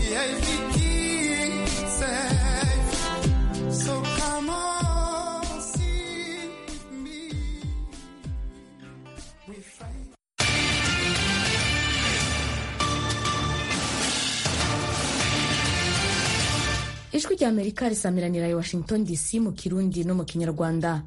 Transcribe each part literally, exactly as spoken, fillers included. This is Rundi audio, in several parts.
ijwi rya Amerika risamiranira i Washington D C mu Kirundi no mu Kinyarwanda.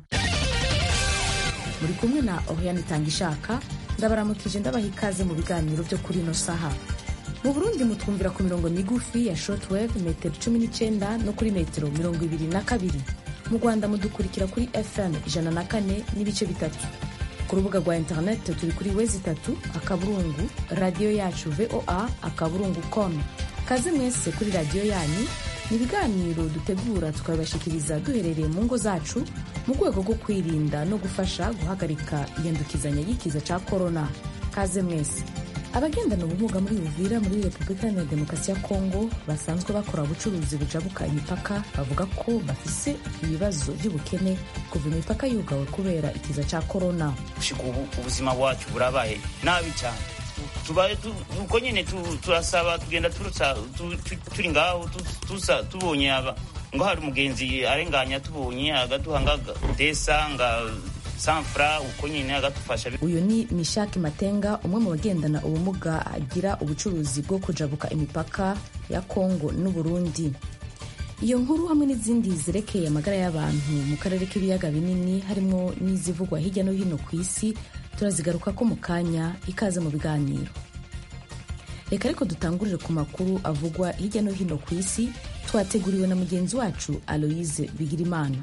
Muri kumwe na Oriane Tangishaka, ndabaramukije ndabaha ikaze mu biganiro byo kuri ino saha. Mu Burundi mutwumvira ku mirongo migufi ya shortwave metero cumi n'icenda no kuri metero mirongo ibiri na kabiri. Mu Rwanda mudukurikira kuri F M ijana na kane n'ibice bitatu. Ku rubuga rwa internet turi kuri wezi itatu akaburungu radio yacu V O A akaburungu com. Kaze mwese kuri radio yanyu. Ni ibiganiro dutegura tukabashikiriza duherereye mu ngo zacu mu rwego rwo kwirinda no gufasha guhagarika iyandukizanya y'ikiza ca corona. Kaze mwese. Abagendana ubumuga muri Uvira muri Repubulika ya Demokarasi ya Kongo basanzwe bakora ubucuruzi bujabuka imipaka bavuga ko bafise ibibazo by'ubukene kuva imipaka yugawe kubera ikiza ca corona. Ubuzima bwacu burabaye nabi cyane. Tubaye uko nyene turasaba tugenda turutsa turi ngaho tusa tubonye aba ngo hari umugenzi arenganya tubonye agaduhanga desanga sanfra uko nyene agatufasha. Uyu ni Mishaki Matenga, umwe mu bagendana ubumuga agira ubucuruzi bwo kujabuka imipaka ya Kongo n'u Burundi. Iyo nkuru hamwe n'izindi zirekeye amagara y'abantu mu karere k'ibiyaga binini harimo n'izivugwa hirya no hino ku isi turazigaruka ko mu kanya. Ikaze mu biganiro. Reka ariko dutangurire ku makuru avugwa hirya no hino ku isi twateguriwe na mugenzi wacu Aloise Bigirimana.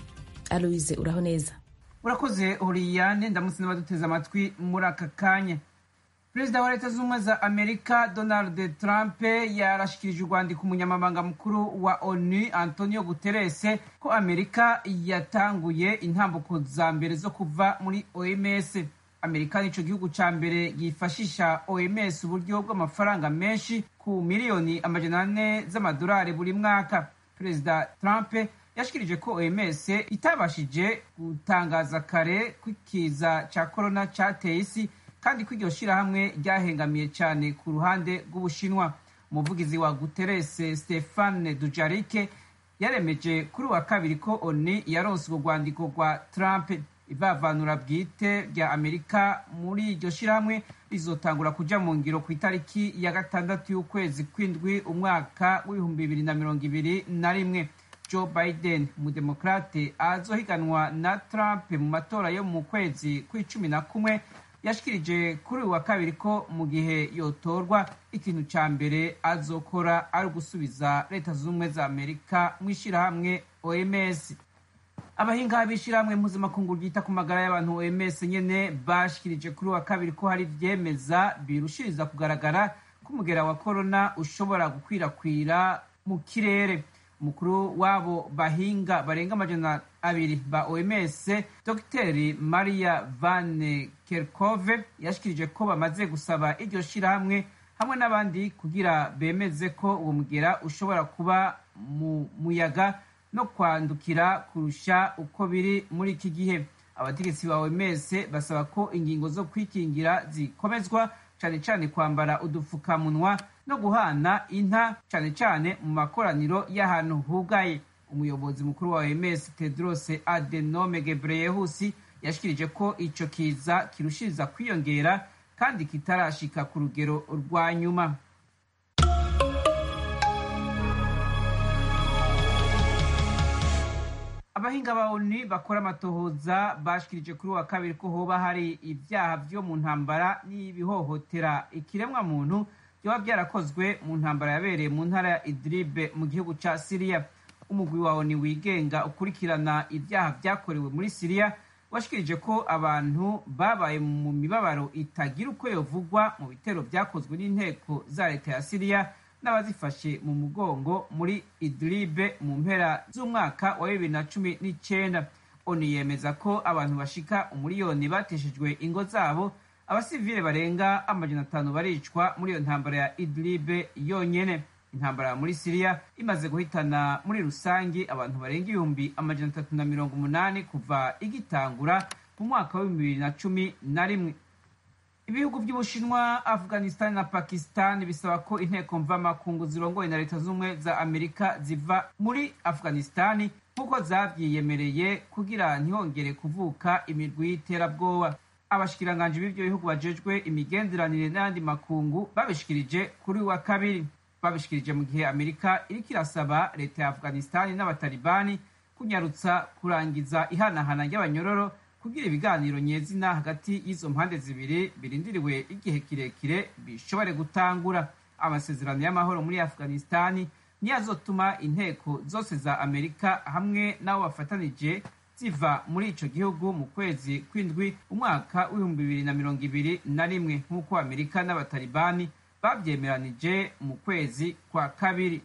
Aloise, uraho neza? Urakoze Oriane, ndamutse n'abaduteze amatwi muri aka kanya. Perezida wa Leta Zunze za Amerika Donald Trump yarashikirije urwandiko umunyamabanga mukuru wa ONU Antonio Guterres ko Amerika yatanguye intambuko za mbere zo kuva muri O M S. Amerika nico gihugu ca mbere yifashisha O M S uburyo bw'amafaranga menshi ku miliyoni amajana ane z'amadolari buri mwaka. Perezida Trump yashikirije ko O M S itabashije gutangaza kare kwikiza ca corona cateye isi kandi ko iryo shirahamwe ryahengamiye cyane ku ruhande rw'Ubushinwa. Umuvugizi wa Guterres Stéphane Dujarric yaremeje kuri wa kabiri ko ONU yaronse urwandiko rwa Trump. Ivavanura bwite rya Amerika muri iryo shirahamwe rizotangura kuja mu ngiro ku itariki ya gatandatu y'ukwezi kw'indwi umwaka w'ibihumbi bibiri na mirongo ibiri na rimwe. Joe Biden, umudemokrate azohiganwa na Trump mu matora yo mu kwezi kw'icumi na kumwe, yashikirije kuri wa kabiri ko mu gihe yotorwa ikintu ca mbere azokora ari gusubiza Leta Zunze za Amerika mu ishirahamwe O M S. Abahinga b'ishirahamwe mpuzamakungu ryita ku magara y'abantu O M S nyene bashikirije kuri wa kabiri ko hari vyemeza birushiriza kugaragara ko umugera wa corona ushobora gukwirakwira mu kirere. Umukuru wabo bahinga barenga amajana abiri ba O M S Docteur Maria Van Kerkhove yashikirije ko bamaze gusaba iryo shirahamwe hamwe n'abandi kugira bemeze ko uwo mugera ushobora kuba mu muyaga no kwandukira kurusha uko biri muri iki gihe. Abategetsi ba O M S basaba ko ingingo zo kwikingira zikomezwa, cyane cyane kwambara udufukamunwa no guhana inta, cyane cyane mu makoraniro y'ahantu hugaye. Umuyobozi mukuru wa O M S Tedros Adhanom Ghebreyesus yashikirije ko ico kiza kirushiriza kwiyongera kandi kitarashika ku rugero rwa nyuma. Abahinga ba ONU bakora amatohoza bashikirije kuri wa kabiri ko hoba hari ibyaha byo mu ntambara n'ibihohotera ikiremwa muntu byoba byarakozwe mu ntambara yabereye mu ntara ya Idlib mu gihugu ca Syria. Umugwi wa ONU wigenga ukurikirana ibyaha byakorewe muri Syria washikirije ko abantu babaye mu mibabaro itagira uko yovugwa mu bitero byakozwe n'inteko za leta ya Syria n'abazifashe mu mugongo muri Idlib mu mpera z'umwaka wa bibiri na cumi n'icenda. ONU yemeza ko abantu bashika umuriyoni bateshejwe ingo zabo, abasivile barenga amajana atanu baricwa muri iyo ntambara ya Idlib yonyene. Intambara muri Syria imaze guhitana muri rusangi abantu barenga ibihumbi amajana atatu na mirongo umunani kuva igitangura mu mwaka wa bibiri na cumi na rimwe. ibihugu by'Ubushinwa, Afghanistan na Pakistan bisaba ko inteko mvamakungu zirongoye na leta z'ubumwe za Amerika ziva muri Afghanistan nk'uko zavyiyemereye kugira ntihongere kuvuka imirwi y'iterabwoba. Abashikiranganji b'ivyo bihugu bajejwe imigenderanire n'andi makungu babishikirije kuri wa kabiri. Babishikirije mu gihe Amerika iriko irasaba leta ya Afghanistan n'abatalibani kunyarutsa kurangiza ihanahana ry'abanyororo kugira ibiganiro nyezina hagati y'izo mpande zibiri birindiriwe igihe kirekire bishobore gutangura. Amasezerano y'amahoro muri Afghanistan niyo azotuma inteko zose za Amerika hamwe n'abo bafatanije ziva muri ico gihugu mu kwezi kw'indwi umwaka w'ibihumbi bibiri na mirongo ibiri na rimwe nk'uko Amerika n'abatalibani babyemeranije mu kwezi kwa kabiri.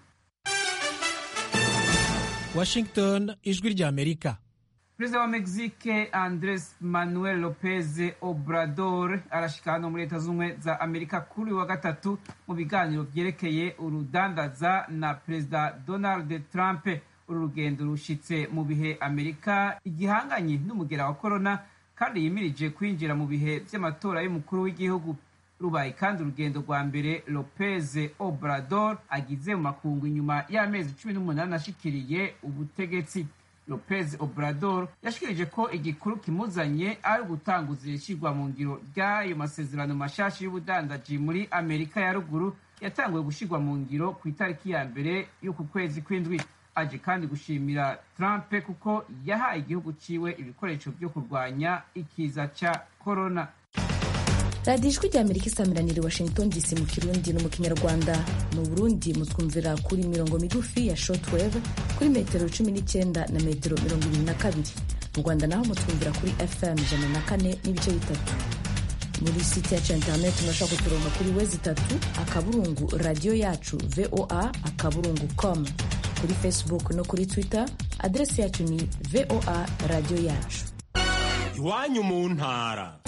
Washington, ijwi rya Amerika. Perezida wa Mexique Andres Manuel Lopez Obrador arashika hano muri leta z'ubumwe za Amerika kuri wa gatatu mu biganiro vyerekeye urudandaza na Perezida Donald Trump. Uru rugendo rushitse mu bihe Amerika igihanganye n'umugera wa corona kandi yimirije kwinjira mu bihe vy'amatora y'umukuru w'igihugu. Rubaye kandi urugendo rwa mbere Lopez Obrador agize mu makungu inyuma y'amezi cumi n'umunani ashikiriye ubutegetsi. Lopez Obrador yashikirije ko igikuru kimuzanye ari ugutanguza ishirwa mu ngiro ry'ayo masezerano mashasha y'ubudandaji muri Amerika ya ruguru yatanguye gushirwa mu ngiro ku itariki ya mbere y'uku kwezi kw'indwi. Aje kandi gushimira Trump kuko yahaye igihugu ciwe ibikoresho vyo kurwanya ikiza ca corona. radiyo ijwi rya Amerika isamiranira Washington D C mu Kirundi no mu Kinyarwanda. Mu Burundi mutwumvira kuri mirongo migufi ya shortwave kuri metero cumi n'icyenda na metero mirongo ibiri na kabiri. Mu Rwanda naho mutwumvira kuri F M ijana na kane n'ibice bitatu. Muri site yacu ya internet murashobora kuturonka kuri wezi itatu akaburungu radio yacu voa akaburungu com. Kuri Facebook no kuri Twitter adresi yacu ni voa radio yacu. Iwanyu mu ntara.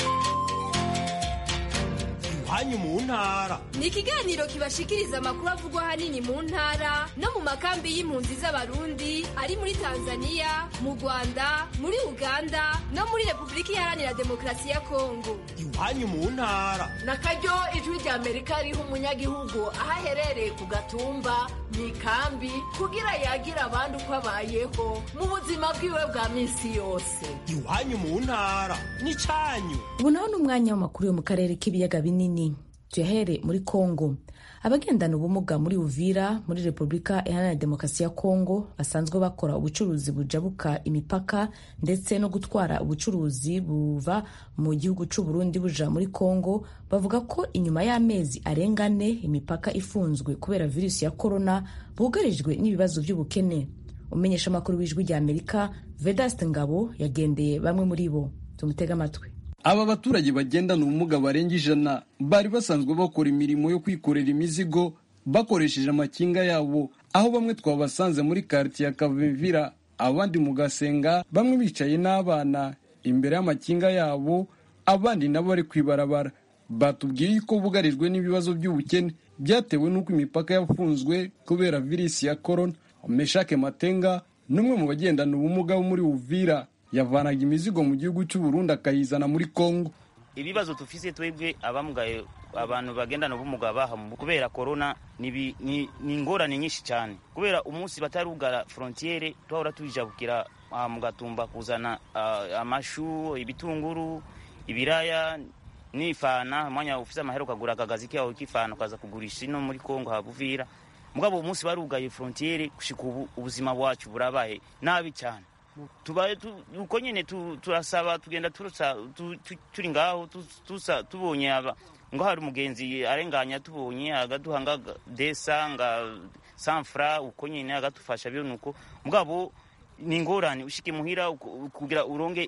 Iwanyu mu ntara ni ikiganiro kibashikiriza amakuru avugwa hanini mu ntara no mu makambi y'impunzi z'abarundi ari muri Tanzania, mu Rwanda, muri Uganda no muri Republika Iharanira Demokarasi ya Kongo. Iwanyu mu ntara nakaryo ijwi rya Amerika riha umunyagihugu aho aherereye ku gatumba mu ikambi kugira yagira abandi uko abayeho mu buzima bwiwe bwa minsi yose. Iwanyu mu ntara ni canyu. Ubu naho n'umwanya w'amakuru yo mu karere k'ibiyaga binini. Tuyahere muri Kongo. Abagendana ubumuga muri Uvira muri Republika Iharanira Demokarasi ya Kongo basanzwe bakora ubucuruzi bujabuka imipaka ndetse no gutwara ubucuruzi buva mu gihugu c'u Burundi buja muri Kongo bavuga ko inyuma y'amezi arengane imipaka ifunzwe kubera virusi ya corona bugarijwe n'ibibazo by'ubukene. Umenyesha makuru w'ijwi rya Amerika Vedaste Ngabo yagendeye bamwe muri bo. Tumutega amatwi. Aba baturage bagendana ubumuga barenga ijana bari basanzwe bakora imirimo yo kwikorera imizigo bakoresheje amakinga yabo, aho bamwe twabasanze muri quartier ya Kavimvira abandi mu Gasenga, bamwe bicaye n'abana imbere y'amakinga yabo, abandi nabo bari kwibarabara. Batubwiye ko bugarijwe n'ibibazo by'ubukene byatewe n'uko imipaka yafunzwe kubera virusi ya corona. Meshake Matenga numwe mu bagendana ubumuga bo muri Uvira yavanaga imizigo mu gihugu cy'u Burundi akayizana muri Kongo. Ibibazo tufise twebwe abamugaye abantu bagendana ubumuga baha kubera corona ni ni ingorane nyinshi cyane, kubera umunsi batarugara frontiere twahora tujabukira mu Gatumba kuzana uh, amashu, ibitunguru, ibiraya n'ifana. Mwanya ufise amahero kagura akagazi kawe k'ifana kaza kugurisha no muri Kongo habuvira. Mugabo umunsi barugaye frontiere gushika ubu ubuzima bwacu burabaye nabi cyane. Tubaye uko nyene turasaba tugenda turusa turi ngaho tusa tubonye aba ngo hari umugenzi arenganya tubonye agaduhanga desanga sanfra uko nyene agatufasha byo nuko mugabo ni ngorane ushike muhira kugira uronge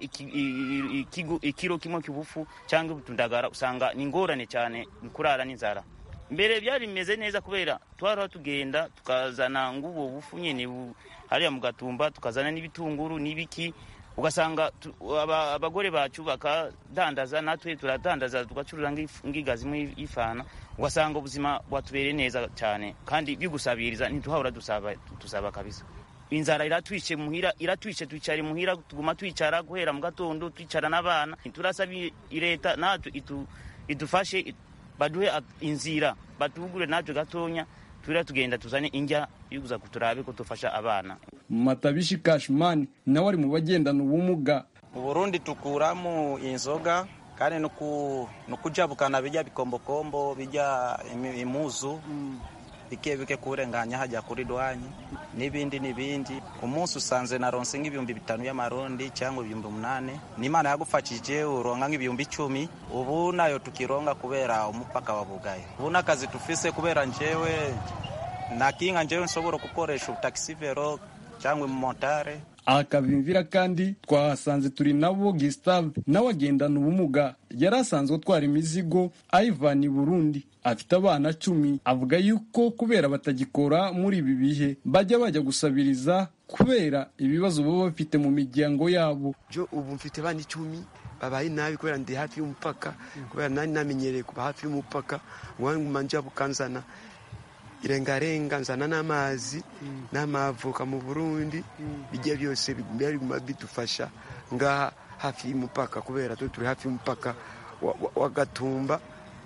ikiro kimwe kibufu cyangwa ubutundagara usanga ni ngorane cyane kurara n'inzara. Mbere byari bimeze neza kubera twara tugenda tukazana ngubo bufu nyene hariya mu Gatumba tukazana n'ibitunguru n'ibiki, ugasanga abagore bacu bakadandaza natwe turadandaza tugacuruza ngigazi mu ifana, ugasanga ubuzima bwatubere neza cyane kandi bigusabiriza ntituhahora dusaba dusaba kabisa. Inzara iratwice muhira iratwice twicare muhira tuguma twicara guhera mu gatondo twicara n'abana. Turasaba leta natwe itu idufashe baduhe inzira batugure natwe gatonya tura tugenda tuzane injya yuguza kuturabe ko tufasha abana. Matabishi Cashman nawe ari mu bagendana ubumuga. Mu Burundi tukuramo inzoga kandi no kujabukana bijya bikombokombo bijya imuzu bike bike kurenganya hajya kuri dwanyi n'ibindi n'ibindi. Umunsi usanze naronse nk'ibihumbi bitanu y'amarundi cyangwa ibihumbi umunane, n'Imana yagufashije uronka nk'ibihumbi icumi. Ubu nayo tukironga kubera umupaka wa Bugaye. Ubu nakazi tufise kubera njewe nakinga njewe nsobora gukoresha taxi vero cyangwa montare. Akavimvira kandi twahasanze turi nabo Gustave nawe agendana ubumuga yari asanzwe atwara imizigo Ivan Burundi afite abana cumi. Avuga yuko kubera batagikora muri ibi bihe bajya bajya gusabiriza kubera ibibazo baba bafite mu miryango yabo. Jo ubu mfite bana icumi babaye nabi kubera ndi hafi y'umupaka, kubera nani namenyereye kuba hafi y'umupaka wangu manja bukanzana irengarenga nzana n'amazi n'amavuka mu Burundi bijye byose bigumye bidufasha nga hafi y'umupaka kubera turi hafi y'umupaka wa Gatumba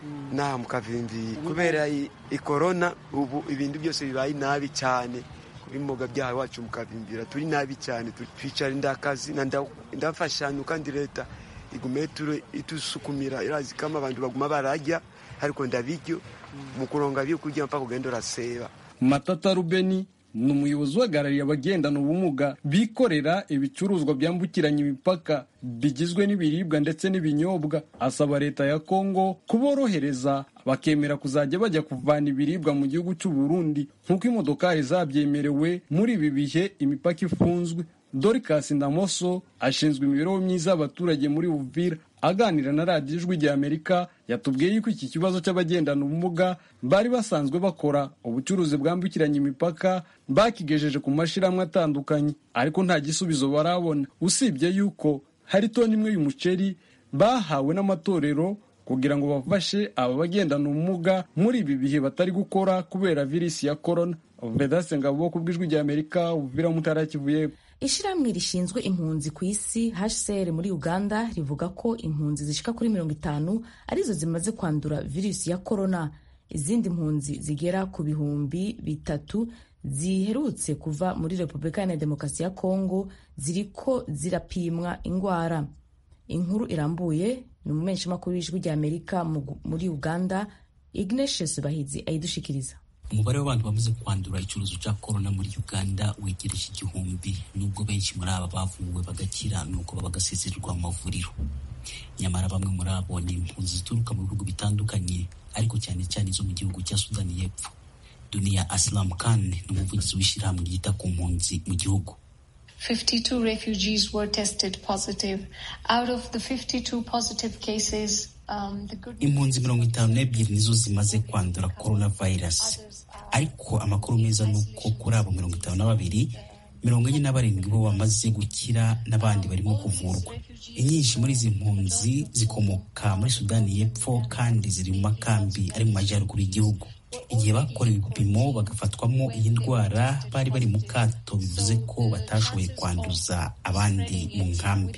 na Mukavimvi kubera i corona. Ubu ibintu byose bibaye nabi cyane kubimoga byaha wacu Mukavimvira turi nabi cyane, twicara ndakazi ndafashanya kandi leta igume turi itusukumira irazi kama abantu baguma barajya ariko ndabijyo mukuronga byo kujya mpaka kugenda raseba. Matata Rubeni ni umuyobozi uhagarariye abagendana ubumuga bikorera ibicuruzwa byambukiranya imipaka bigizwe n'ibiribwa ndetse n'ibinyobwa. Asaba leta ya Kongo kuborohereza bakemera kuzajya bajya kuvana ibiribwa mu gihugu cy'u Burundi nk'uko imodokari zabyemerewe muri ibi bihe imipaka ifunzwe. Dorcas Ndamoso ashinzwe imibereho myiza y'abaturage muri Uvira aganira na radiyo Ijwi ry'Amerika yatubwiye yuko iki kibazo cy'abagendana ubumuga bari basanzwe bakora ubucuruzi bwambukiranya imipaka bakigejeje ku mashirahamwe atandukanye ariko nta gisubizo barabona, usibye yuko hari toni imwe y'umuceri bahawe n'amatorero kugira ngo bafashe aba bagendana ubumuga muri ibi bihe batari gukora kubera virusi ya corona. Vedaste Ngabo ku bw'Ijwi ry'Amerika Uvira mu Ntara ya Kivu y'Epfo. Ishirahamwe rishinzwe impunzi ku isi H C R muri Uganda rivuga ko impunzi zishika kuri mirongo itanu arizo zimaze kwandura virusi ya corona. Izindi mpunzi zigera ku bihumbi bitatu ziherutse kuva muri Repubulika ya Demokarasi ya Kongo ziriko zirapimwa ingwara. Inkuru irambuye ni umumenyesha makuru w'Ijwi ry'Amerika muri Uganda Ignatius Bahizi ayidushikiriza. Umubare w'abantu bamaze kwandura ikibazo cya corona muri Uganda wegereje igihumbi, nubwo benshi muri aba bavuwe bagakira nuko babagasezererwa mu mavuriro. Nyamara bamwe muri abo ni impunzi zituruka mu bihugu bitandukanye ariko cyane cyane zo mu gihugu cya Sudani y'Epfo. Dunia Aslam Khan ni umuvugizi w'ishyirahamwe ryita ku mpunzi mu gihugu. fifty-two refugees were tested positive. Out of the fifty-two positive cases, um, the good impunzi mirongo itanu n'ebyiri nizo zimaze kwandura coronavirus, ariko amakuru meza nuko kuri abo mirongo itanu na babiri mirongo enye na barindwi bo bamaze gukira n'abandi barimo kuvurwa. Inyinshi muri izi mpunzi zikomoka muri Sudani y'Epfo kandi ziri mu makambi ari mu majyaruguru y'igihugu. Igihe bakorewe ibipimo bagafatwamo iyi ndwara bari bari mu kato, bivuze ko batashoboye kwanduza abandi mu nkambi.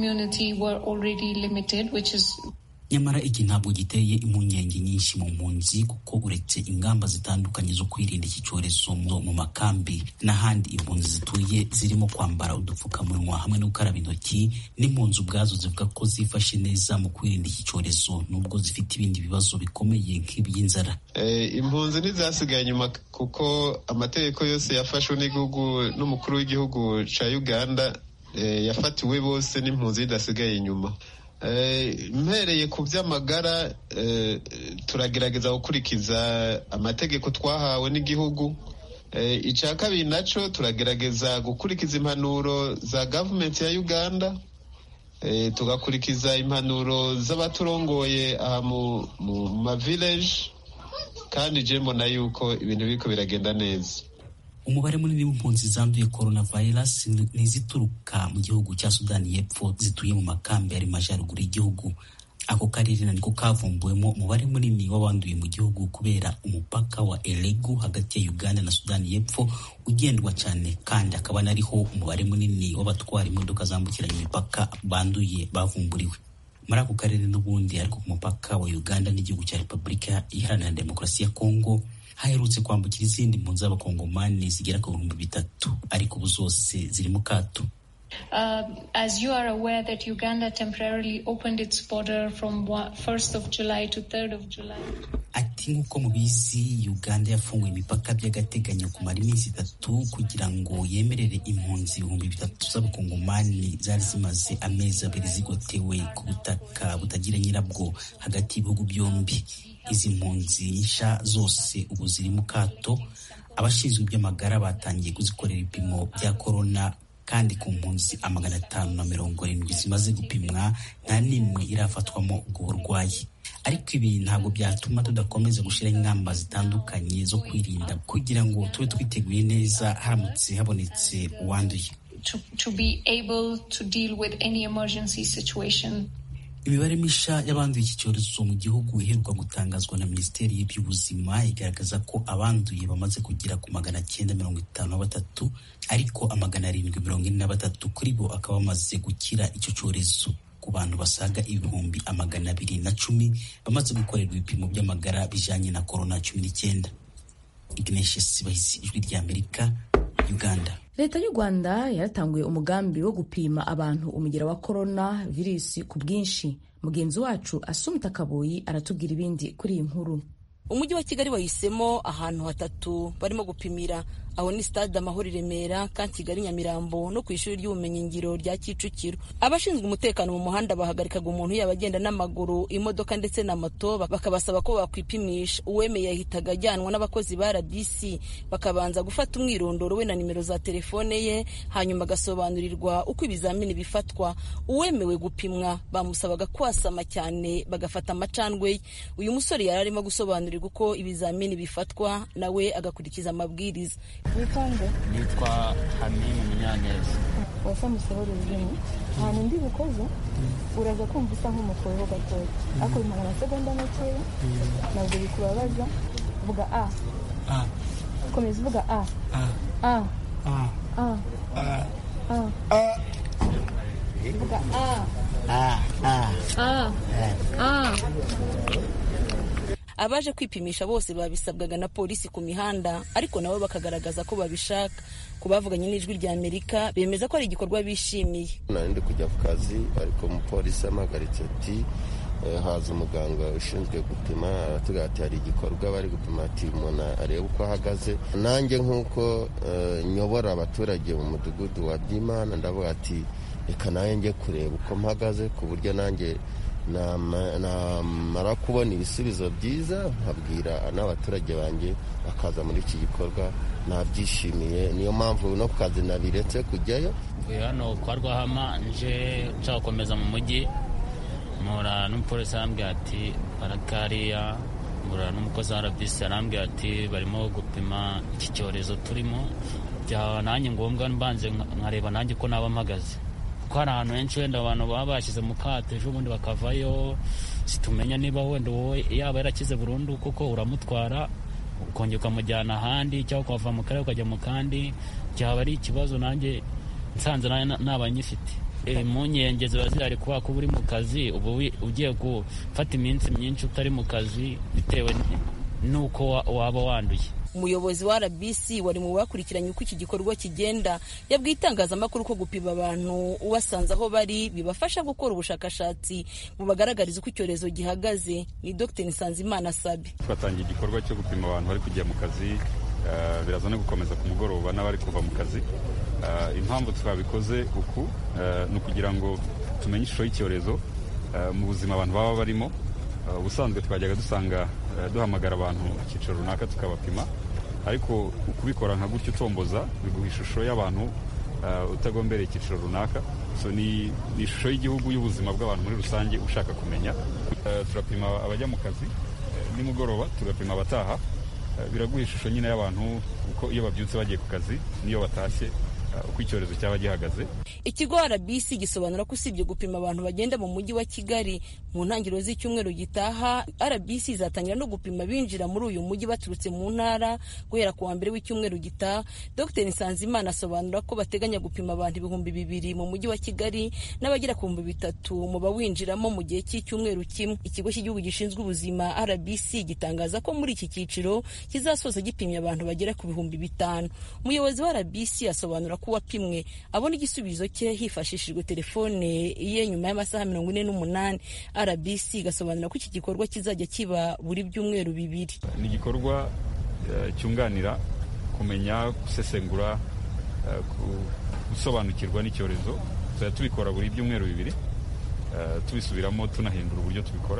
Nyamara iki ntabwo giteye impungenge nyinshi mu mpunzi, kuko uretse ingamba zitandukanye zo kwirinda iki cyorezo mu makambi n'ahandi, impunzi zituye zirimo kwambara udupfukamunwa hamwe no gukaraba intoki, n'impunzi ubwazo zivuga ko zifashe neza mu kwirinda iki cyorezo nubwo zifite ibindi bibazo bikomeye nk'iby'inzara. Eh, impunzi ntizasigaye inyuma kuko amategeko yose yafashwe n'igihugu n'umukuru w'igihugu ca Uganda eh, yafatiwe bose n'impunzi idasigaye inyuma. Mpereye ku by'amagara turagerageza gukurikiza amategeko twahawe n'igihugu. Icya kabiri nacyo turagerageza gukurikiza impanuro za gavumenti ya Uganda, tugakurikiza impanuro z'abaturongoye aha mu ma village, kandi je mbona yuko ibintu biriko biragenda neza. Umubare munini w'impunzi zanduye coronavirus n'izituruka mu gihugu cya Sudani y'Epfo zituye mu makambi ari majyaruguru y'igihugu. Ako karere niko kavumbuwemo umubare munini w'abanduye mu gihugu kubera umupaka wa Elegu hagati ya Uganda na Sudani y'Epfo ugendwa cyane, kandi akaba nariho umubare munini w'abatwara imodoka zambukiranya imipaka banduye bavumburiwe. muri ako karere n'ubundi ariko ku mupaka wa Uganda n'igihugu cya Repubulika Iharanira Demokarasi ya Kongo haherutse kwambukira izindi mpunzi z'abakongomani zigera ku bihumbi bitatu ariko ubu zose ziri mu kato. Uh, as you are aware that Uganda temporarily opened its border from first of July to third of July. Ati nk'uko mubizi Uganda yafunguye imipaka by'agateganyo kumara iminsi itatu kugira ngo yemerere impunzi ibihumbi bitatu z'abakongomani zari zimaze amezi abiri zigotewe ku butaka butagira nyirabwo hagati y'ibihugu byombi. Izi mpunzi nsha zose ubu ziri mu kato. Abashinzwe iby'amagara batangiye kuzikorera ibipimo bya corona kandi ku mpunzi amagana atanu na mirongo irindwi zimaze gupimwa nta n'imwe irafatwamo ubwo burwayi. Ariko ibi ntabwo byatuma tudakomeza gushyiraho ingamba zitandukanye zo kwirinda kugira ngo tube twiteguye neza haramutse habonetse uwanduye. To, to be able to deal with any emergency situation. Imibare misha y'abanduye iki cyorezo mu gihugu iheruka gutangazwa na Minisiteri y'Iby'ubuzima igaragaza ko abanduye bamaze kugera ku magana cyenda mirongo itanu na batatu ariko amagana arindwi mirongo ine na batatu kuri bo akaba bamaze gukira icyo cyorezo. Ku bantu basaga ibihumbi amagana abiri na cumi bamaze gukorerwa ibipimo by'amagara bijanye na corona cumi n'icyenda. Ignatius Bahisi, Ijwi ry'Amerika, Uganda. Leta y'u Rwanda yaratanguye umugambi wo gupima abantu umugera wa corona virusi ku bwinshi. Mugenzi wacu Asumta Kaboyi aratubwira ibindi kuri iyi nkuru. Umujyi wa Kigali wahisemo ahantu hatatu barimo gupimira. Aho ni Stade Amahoro i Remera, ka Kigali Nyamirambo no ku ishuri ry'ubumenyingiro rya Kicukiro. Abashinzwe umutekano mu muhanda bahagarikaga umuntu yabagenda n'amaguru, imodoka ndetse na moto bakabasaba ko bakwipimisha. Uwemeye yahitaga ajyanwa n'abakozi ba R B C bakabanza gufata umwirondoro we na nimero za telefone ye, hanyuma agasobanurirwa uko ibizamini bifatwa. Uwemewe gupimwa bamusabaga kwasama cyane bagafata amacandwe. Uyu musore yari arimo gusobanurirwa uko ibizamini bifatwa nawe agakurikiza amabwiriza. Witonde? Nitwa Hamini Munyaneza. Wasa musohora ururimi ahantu ndi bukoze uraza kumva usa nk'umukoreho gatoya ariko bimara amasegonda makeya ntabwo bikubabaza. Vuga a a komeza uvuga a a a a a a vuga a a a a. Abaje kwipimisha bose babisabwaga na polisi ku mihanda ariko nabo bakagaragaza ko babishaka. Kubavuganye n'Ijwi ry'Amerika bemeza ko ari igikorwa bishimiye. Nandi kujya ku kazi ariko umupolisi amagaritse ati haza umuganga ushinzwe gupima aratuga ati hari igikorwa bari gupima ati umuntu areba uko ahagaze. Nanjye nk'uko nyobora abaturage mu mudugudu wa Dimana ndavuga ati reka nanjye kureba uko mpagaze ku buryo nanjye namara kubona ibisubizo byiza nkabwira n'abaturage banjye bakaza muri iki gikorwa. Nabyishimiye, niyo mpamvu no ku kazi nabiretse kujyayo. Hano kwa Rwahama nje nshaka mu mujyi mura n'umupolisi arambwira ati barakariya, mura n'umukozi wa R B C arambwira ati barimo gupima iki cyorezo turimo, bya nanjye ngombwa mbanze nkareba nanjye ko naba mpagaze. Kuko hari ahantu henshi wenda abantu baba bashyize mu kato ejo bundi bakavayo, situmenya niba wenda wowe yaba yarakize burundu kuko uramutwara ukongera ukamujyana ahandi cyangwa ukava mu karere ukajya mu kandi, byaba ari ikibazo nanjye nsanze naba nyifite. Impungenge ziba zihari kuba ko uri mu kazi ubu ugiye gufata iminsi myinshi utari mu kazi bitewe n'uko waba wanduye. Umuyobozi wa R B C wari mu bakurikiranye uko iki gikorwa kigenda yabwiye itangazamakuru ko gupima abantu ubasanze aho bari bibafasha gukora ubushakashatsi bubagaragariza uko icyorezo gihagaze. Ni Dr Nsanzimana Sabi. Twatangiye igikorwa cyo gupima abantu bari kujya mu kazi, uh, biraza no gukomeza ku mugoroba n'abari kuva mu kazi. Uh, impamvu twabikoze uku uh, ni ukugira ngo tumenye ishusho y'icyorezo uh, mu buzima abantu baba barimo. Ubusanzwe uh, twajyaga dusanga uh, duhamagara abantu icyiciro runaka tukabapima, ariko ukubikora nka gutyo utomboza biguha ishusho y'abantu uh, utagombereye icyiciro runaka. So ni ishusho y'igihugu y'ubuzima bw'abantu muri rusange ushaka kumenya. Uh, turapima abajya mu kazi uh, nimugoroba tugapima abataha. Uh, biraguha ishusho nyine y'abantu uko iyo babyutse bagiye ku kazi n'iyo batashye uko icyorezo cyaba gihagaze. Ikigo R B C gisobanura ko usibye gupima abantu bagenda mu mujyi wa Kigali mu ntangiriro z'icyumweru gitaha, R B C izatangira no gupima binjira muri uyu mujyi baturutse mu ntara guhera ku wa mbere w'icyumweru gitaha. Dr Nsanzimana asobanura ko bateganya gupima abantu ibihumbi bibiri mu mujyi wa Kigali n'abagera ku bihumbi bitatu mu bawinjiramo mu gihe cy'icyumweru kimwe. Ikigo cy'igihugu gishinzwe ubuzima R B C gitangaza ko muri iki cyiciro kizasoza gipimye abantu bagera ku bihumbi bitanu. Umuyobozi wa R B C asobanura ko uwapimwe abona igisubizo cye hifashishijwe telefone ye nyuma y'amasaha mirongo ine n'umunani. R B C gasobanura ko iki gikorwa kizajya kiba buri byumweru bibiri. Ni igikorwa uh, cyunganira kumenya, gusesengura, uh, gusobanukirwa n'icyorezo. Tuzajya tubikora buri byumweru bibiri, uh, tubisubiramo tunahindura uburyo tubikora.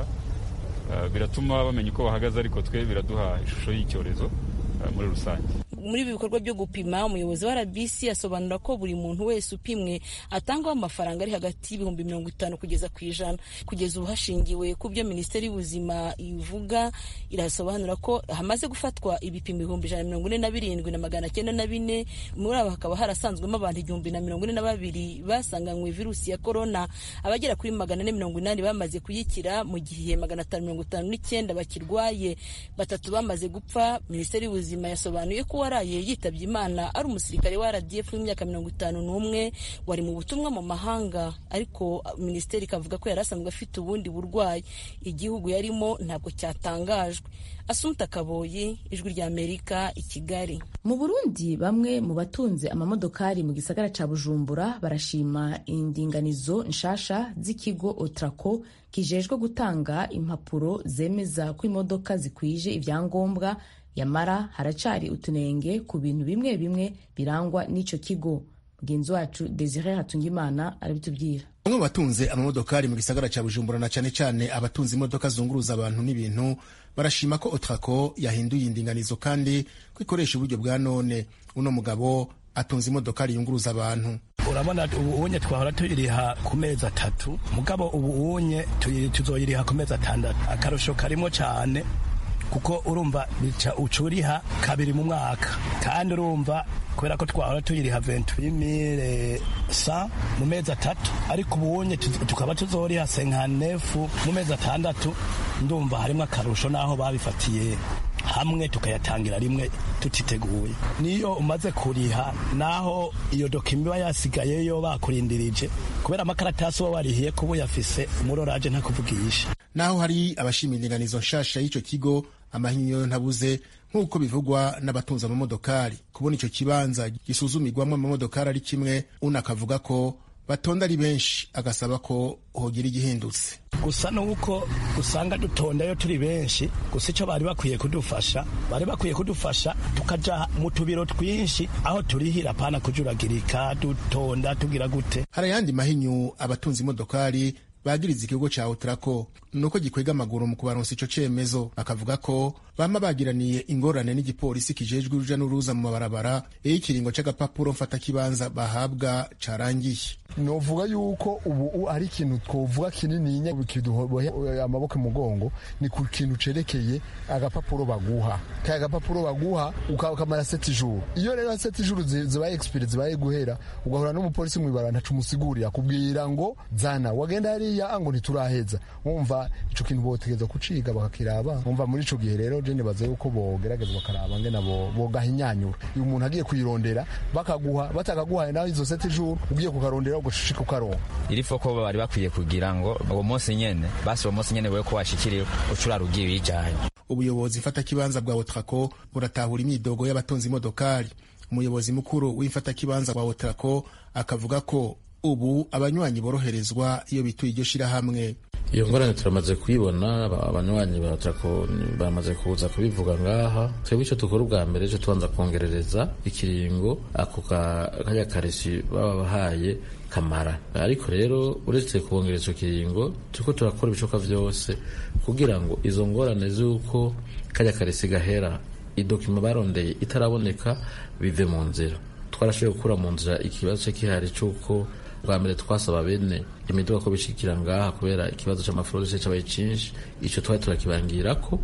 Uh, biratuma bamenya uko bahagaze, ariko twe biraduha ishusho y'icyorezo uh, muri rusange. Muri ibi bikorwa byo gupima, umuyobozi wa R B C asobanura ko buri muntu wese upimwe atangwa amafaranga ari hagati y'ibihumbi mirongo itanu kugeza ku ijana. Kugeza ubu hashingiwe ku byo Minisiteri y'Ubuzima ivuga, irasobanura ko hamaze gufatwa ibipimo ibihumbi ijana na mirongo ine na birindwi na magana cyenda na bine. Muri abo hakaba harasanzwemo abantu igihumbi na mirongo ine na babiri basanganywe virusi ya korona. Abagera kuri magana ane mirongo inani bamaze kuyikira, mu gihe magana atanu mirongo itanu n'icyenda bakirwaye, batatu bamaze gupfa. Minisiteri y'Ubuzima yasobanuye ko waraye yitabye Imana ari umusirikare wa R D F w'imyaka mirongo itanu n'umwe wari mu butumwa mu mahanga, ariko minisiteri ikavuga ko yari asanzwe afite ubundi burwayi. Igihugu yarimo ntabwo cyatangajwe. Asumta Kaboyi, Ijwi rya Amerika, i Kigali. Mu Burundi, bamwe mu batunze amamodokari mu gisagara ca Bujumbura barashima indinganizo nshasha z'ikigo Otraco kijejwe gutanga impapuro zemeza ko imodoka zikwije ibyangombwa, yamara haracari utunenge ku bintu bimwe bimwe birangwa n'ico kigo. Mugenzi wacu Desire Hatungimana arabitubwira. Bamwe batunze amamodokari mu gisagara ca Bujumbura na cane cane abatunze imodoka zunguruza abantu n'ibintu barashima ko Otraco yahinduye indinganizo kandi ko ikoresha uburyo bwa none. Uno mugabo atunze imodokari yunguruza abantu. Urabona ubu unye twahora tuyiriha ku mezi atatu, mugabo ubu unye tuzoyiriha ku mezi atandatu. Akarusho karimo cyane kuko urumva bica ucuriha kabiri mu mwaka, kandi urumva kubera ko twahora tuyiriha vingt-huit mille cent mu mezi atatu, ariko ubunye tukaba tuzoriha cinquante-neuf mu mezi atandatu. Ndumva harimo akarusho naho babifatiye hamwe tukayatangira rimwe tutiteguye. Niyo umaze kuriha naho iyo dokima yasigayeyo bakurindirije, kubera amakaratasi wa warihiye kuba yafise umuroraje ntakuvugisha. Naho hari abashima indinganizo nshasha y'ico kigo, amahinyo ntabuze nk'uko bivugwa n'abatunze amamodokari. Kubona ico kibanza gisuzumirwamo amamodokari ari kimwe, unakavuga ko batonda ari benshi, agasaba ko hogira igihindutse. Gusa nuko usanga dutondayo turi benshi, gusa ico bari bakwiye kudufasha bari bakwiye kudufasha tukaja mu tubiro twinshi aho turihira pana kujuragirika dutonda tugira gute. Hari yandi mahinyu abatunze imodokari bagiriza ikigo ca Otraco nuko gikwega amaguru mu kubaronsa ico cemezo. Bakavuga ko bama bagiraniye ingorane n'igipolisi kijejwe uruja n'uruza mu mabarabara iyo ikiringo c'agapapuro mfata kibanza bahabwa carangiye. Novuga yuko ubu ari ikintu twovuga kinininya bikiduhoboye amaboko mugongo, ni ku kintu cerekeye agapapuro baguha. Kaya agapapuro baguha ukamara sept jours. Iyo rero sept jours zibaye expire zibaye guhera, ugahura n'umupolisi mwibara ntacu musigurira kubwira ngo zana wagenda hariya ango ntituraheza. Umva ico kintu botegeza kuciga bakakiraba. Umva muri ico gihe rero je nibaze yuko bogerageza bakaraba ngena bo bogahinyanyura. Uyu umuntu agiye kwirondera bakaguha batakaguha naho izo sept jours ugiye kukarondera gushika ukaronka. Iri foko bari bakwiye kugira ngo uwo munsi nyene basi uwo munsi nyene we ko washikiriye ucura rugiye bijanye. Ubuyobozi mfata kibanza bwa Otraco buratahura imyidogo y'abatonzi imodokari. Umuyobozi mukuru w'imfata kibanza bwa Otraco akavuga ko ubu abanywanyi boroherezwa iyo bituye iryo shirahamwe. Iyo ngorane turamaze kuyibona, abanywanyi ba Otraco bamaze kuza kubivuga ngaha. Twebwe ico tukora ubwa mbere cyo tubanza kongerereza ikiringo ako kaya karesi baba bahaye kamara, ariko rero uretse kubongereza ico kiringo tuko turakora ibicoka vyose kugira ngo izo ngorane z'uko kaya karesi gahera idokima barondeye itaraboneka bive mu nzira. Twarashoboye gukura mu nzira ikibazo cyo kihari cy'uko bwa mbere twasaba bene imiduga ko bishikira ngaha kubera ikibazo c'amafurose c'abaye cinshi. Ico twari turakibangira ko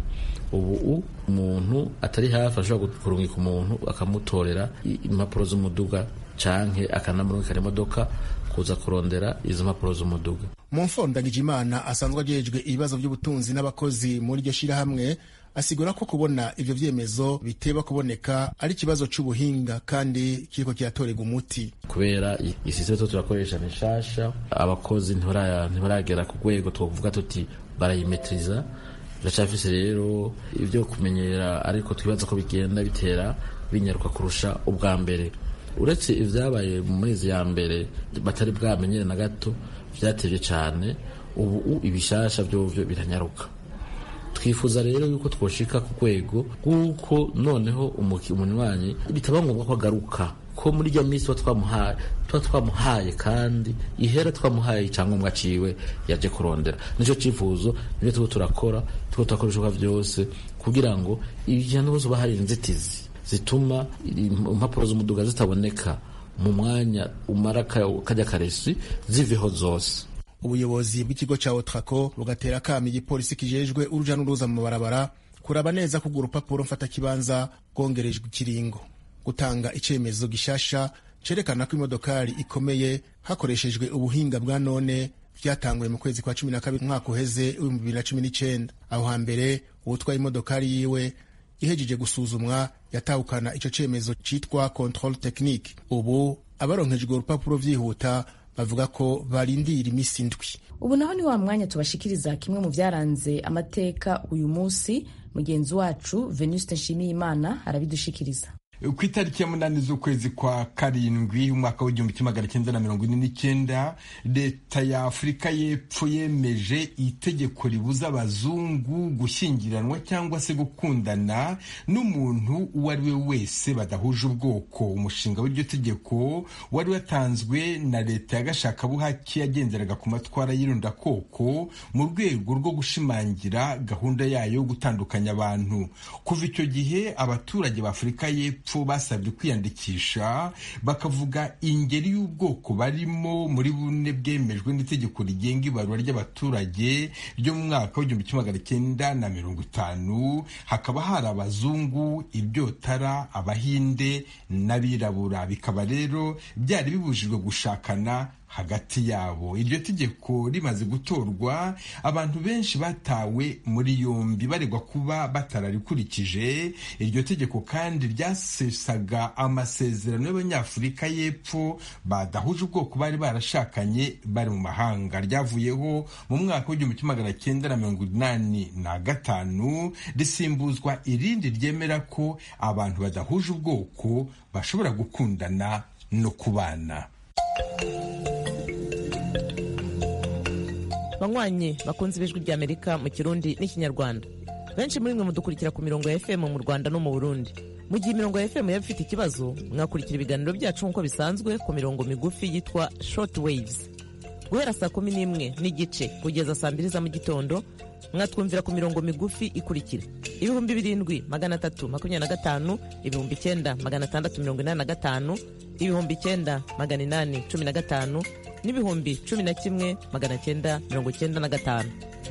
ubu umuntu atari hafi ashobora kurungika umuntu akamutorera impapuro z'umuduga canke akanamurungikana imodoka kuza kurondera izo mpapuro z'umuduga. mu mfondagije imana asanzwe ajejwe ibibazo by'ubutunzi n'abakozi muri iryo shirahamwe asigura ko kubona ivyo vyemezo biteba kuboneka ari ikibazo c'ubuhinga kandi kiriko kiratorega umuti. Kubera isisiteme to turakoresha nishasha, abakozi ntibaragera ku rwego twovuga tuti barayimetriza, biracafise rero ivyo kumenyera, ariko twibaza ko bigenda bitera binyaruka kurusha ubwa mbere. Uretse ivyabaye mu mezi ya mbere batari bwamenyere na gato, vyatevye cane, ubu ibishasha vyovyo biranyaruka. Twifuza rero yuko twoshika ku rwego kuko noneho umunywanyi bitaba ngombwa ko agaruka, ko muri rya minsi twamuhaye twa twamuhaye kandi ihera twamuhaye icyangombwa ciwe yaje kurondera. Nico cifuzo nibyo tuko turakora, tuko turakoresha vyose kugira ngo ibijyano bose bahari inzitizi zituma impapuro z'umuduga zitaboneka mu mwanya umara kajya karesi ziveho zose. Ubuyobozi bw'ikigo ca Otrako bugatera kami igipolisi kijejwe uruja n'uruza mu mabarabara kuraba neza ko urupapuro mfata kibanza gongerejwe ikiringo, gutanga icemezo gishasha cerekana ko imodokari ikomeye hakoreshejwe ubuhinga bwa none vyatanguye mu kwezi kwa cumi na kabiri mwaka uheze w'ibihumbi bibiri na cumi n'icenda. Aho hambere uwutwaye imodokari yiwe ihejeje gusuzumwa yatahukana ico cemezo citwa control technique. Ubu abaronkejwe urupapuro vyihuta bavuga ko barindira imisi indwi. Ubu naho ni wa mwanya tubashikiriza kimwe mu vyaranze amateka uyu musi. Mugenzi wacu Venuste Nshimiyimana arabidushikiriza. Ku itariki ya munani z'ukwezi kwa karindwi umwaka w'igihumbi kimwe magana cyenda na mirongo ine n'icyenda, leta ya Afurika y'Epfo yemeje itegeko ribuza abazungu gushyingiranwa cyangwa se gukundana n'umuntu uwo ari we wese badahuje ubwoko. Umushinga w'iryo tegeko wari watanzwe na leta ya gashakabuhake yagenderaga ku matwara y'irondakoko mu rwego rwo gushimangira gahunda yayo yo gutandukanya abantu. Kuva icyo gihe abaturage ba Afurika y'Epfo basabwe kwiyandikisha bakavuga ingeri y'ubwoko barimo muri bune bwemejwe n'itegeko rigenga ibarura ry'abaturage ryo mu mwaka w'igihumbi kimwe magana cyenda na mirongo itanu. Hakaba hari abazungu, ibyotara, abahinde n'abirabura. Bikaba rero byari bibujijwe gushakana hagati yabo. Iryo tegeko rimaze gutorwa, abantu benshi batawe muri yombi baregwa kuba batararikurikije. Iryo tegeko kandi ryasesaga amasezerano y'Abanyafurika y'Epfo badahuje ubwoko bari barashakanye bari mu mahanga. Ryavuyeho mu mwaka w'igihumbi kimwe magana cyenda na mirongo inani na gatanu, risimbuzwa irindi ryemera ko abantu badahuje ubwoko bashobora gukundana no kubana. Banywanyi bakunze ibijwi rya Amerika mu Kirundi n'Ikinyarwanda, benshi muri mwe mudukurikira ku mirongo ya F M mu Rwanda no mu Burundi. Mu gihe imirongo ya F M yaba ifite ikibazo, mwakurikira ibiganiro byacu nk'uko bisanzwe ku mirongo migufi yitwa short waves. Guhera saa kumi n'imwe n'igice kugeza saa mbiri za mu gitondo, mwatwumvira ku mirongo migufi ikurikira: ibihumbi birindwi magana atatu makumyabiri na gatanu, ibihumbi icyenda magana atandatu mirongo inani na gatanu, ibihumbi icyenda magana inani cumi na gatanu n'ibihumbi cumi na kimwe magana cyenda mirongo cyenda na gatanu.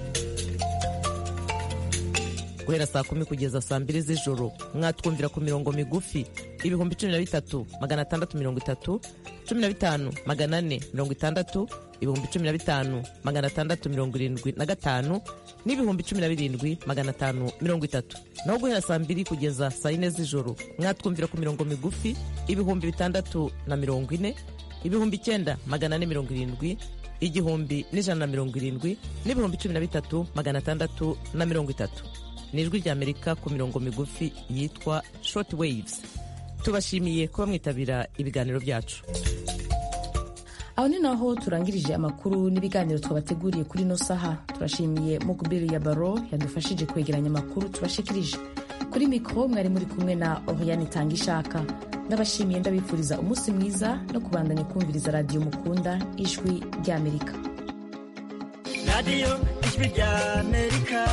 Guhera saa kumi kugeza saa mbiri z'ijoro, mwatwumvira ku mirongo migufi: ibihumbi cumi na bitatu magana atandatu mirongo itatu, cumi na bitanu magana ane mirongo itandatu, ibihumbi cumi na bitanu magana atandatu mirongo irindwi na gatanu n'ibihumbi cumi na birindwi magana atanu mirongo itatu. Naho guhera saa mbiri kugeza saa yine z'ijoro, mwatwumvira ku mirongo migufi: ibihumbi bitandatu na mirongo ine, ibihumbi icyenda magana ane mirongo irindwi, igihumbi n'ijana na mirongo irindwi n'ibihumbi cumi na bitatu magana atandatu na mirongo itatu. Ni ijwi rya Amerika ku mirongo migufi yitwa short waves. Tubashimiye kuba mwitabira ibiganiro byacu. Aho ni naho turangirije amakuru n'ibiganiro twabateguriye kuri no saha. Turashimiye Mukubiri ya Baro yadufashije kwegeranya amakuru tubashikirije. Kuri mikro mwari muri kumwe na Oriane Tangishaka. Ndabashimiye, ndabifuriza umunsi mwiza no kubandanya kumviriza radio mukunda, ijwi rya Amerika. Radio ijwi rya Amerika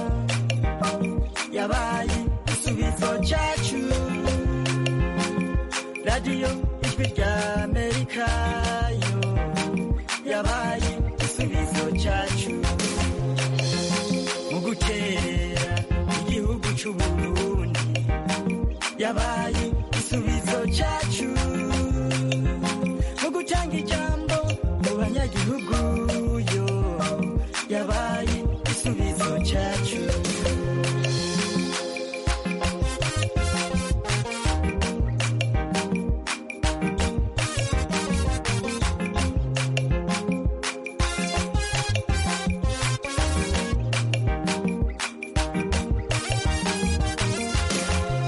yabaye igisubizo cyacu. Radio ijwi rya Amerika yo yabaye igisubizo cyacu mu gukerera igihugu cy'u Burundi. Yabaye igisubizo cyacu.